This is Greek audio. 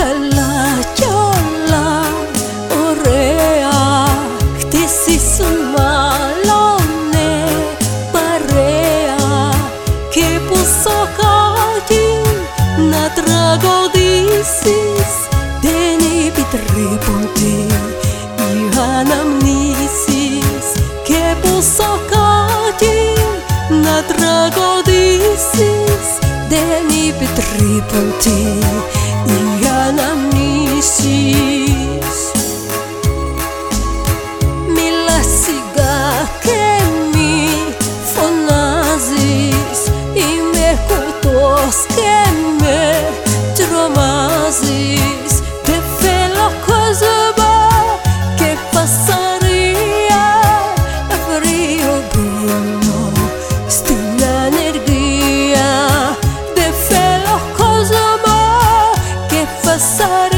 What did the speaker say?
καλά κι όλα ωραία. Χτίσεις μάλλονε παρέα και πόσο κάτι να τραγουδήσεις. Δεν επιτρέπονται οι αναμνήσεις και πόσο κάτι να τραγουδήσεις. Δεν επιτρέπονται οι αναμνήσεις. Μίλα σιγά και μη φωνάζεις. Είμαι κουτός και με τρομάζεις. Δεν θέλω κόσμο και φασαρία. Αύριο μπαίνω στην ανεργία. Δεν θέλω κόσμο και φασαρία.